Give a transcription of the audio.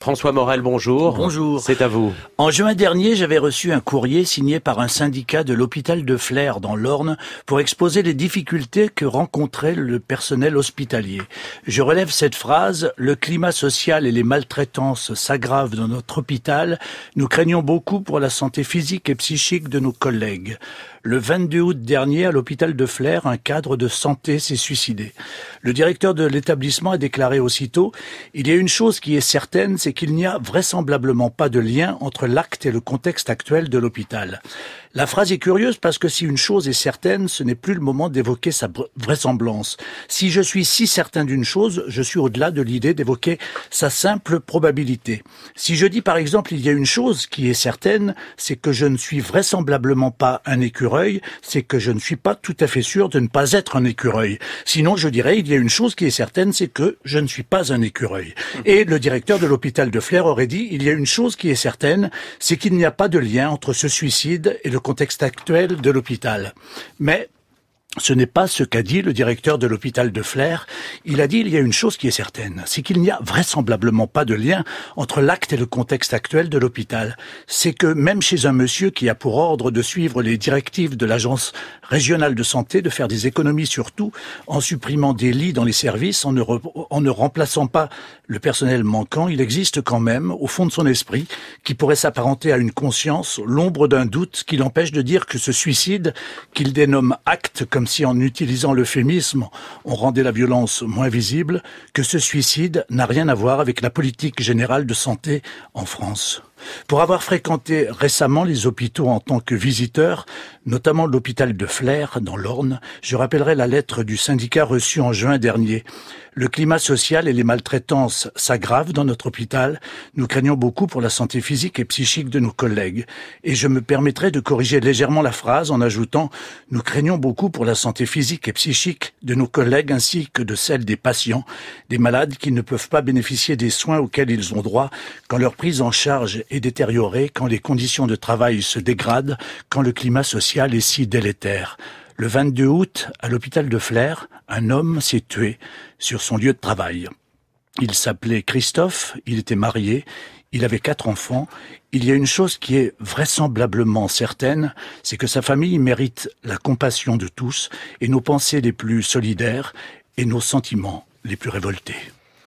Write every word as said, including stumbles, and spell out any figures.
François Morel, bonjour. Bonjour. C'est à vous. En juin dernier, j'avais reçu un courrier signé par un syndicat de l'hôpital de Flers dans l'Orne pour exposer les difficultés que rencontrait le personnel hospitalier. Je relève cette phrase: le climat social et les maltraitances s'aggravent dans notre hôpital. Nous craignons beaucoup pour la santé physique et psychique de nos collègues. Le vingt-deux août dernier, à l'hôpital de Flers, un cadre de santé s'est suicidé. Le directeur de l'établissement a déclaré aussitôt: il y a une chose qui est certaine, c'est qu'il n'y a vraisemblablement pas de lien entre l'acte et le contexte actuel de l'hôpital. La phrase est curieuse parce que si une chose est certaine, ce n'est plus le moment d'évoquer sa vraisemblance. Si je suis si certain d'une chose, je suis au-delà de l'idée d'évoquer sa simple probabilité. Si je dis par exemple: il y a une chose qui est certaine, c'est que je ne suis vraisemblablement pas un écureuil, c'est que je ne suis pas tout à fait sûr de ne pas être un écureuil. Sinon, je dirais: il y a une chose qui est certaine, c'est que je ne suis pas un écureuil. Et le directeur de l'hôpital de Flers aurait dit: il y a une chose qui est certaine, c'est qu'il n'y a pas de lien entre ce suicide et le contexte actuel de l'hôpital. Mais ce n'est pas ce qu'a dit le directeur de l'hôpital de Flers. Il a dit: il y a une chose qui est certaine, c'est qu'il n'y a vraisemblablement pas de lien entre l'acte et le contexte actuel de l'hôpital. C'est que même chez un monsieur qui a pour ordre de suivre les directives de l'agence régionale de santé, de faire des économies sur tout, en supprimant des lits dans les services, en ne, re- en ne remplaçant pas le personnel manquant, il existe quand même, au fond de son esprit, qui pourrait s'apparenter à une conscience, l'ombre d'un doute qui l'empêche de dire que ce suicide, qu'il dénomme acte, comme si en utilisant l'euphémisme, on rendait la violence moins visible, que ce suicide n'a rien à voir avec la politique générale de santé en France. Pour avoir fréquenté récemment les hôpitaux en tant que visiteur, notamment l'hôpital de Flers dans l'Orne, je rappellerai la lettre du syndicat reçue en juin dernier. Le climat social et les maltraitances s'aggravent dans notre hôpital. Nous craignons beaucoup pour la santé physique et psychique de nos collègues. Et je me permettrai de corriger légèrement la phrase en ajoutant: nous craignons beaucoup pour la santé physique et psychique de nos collègues ainsi que de celle des patients, des malades qui ne peuvent pas bénéficier des soins auxquels ils ont droit quand leur prise en charge est détériorée, quand les conditions de travail se dégradent, quand le climat social est si délétère. Le vingt-deux août, à l'hôpital de Flers, un homme s'est tué sur son lieu de travail. Il s'appelait Christophe, il était marié, il avait quatre enfants. Il y a une chose qui est vraisemblablement certaine, c'est que sa famille mérite la compassion de tous et nos pensées les plus solidaires et nos sentiments les plus révoltés.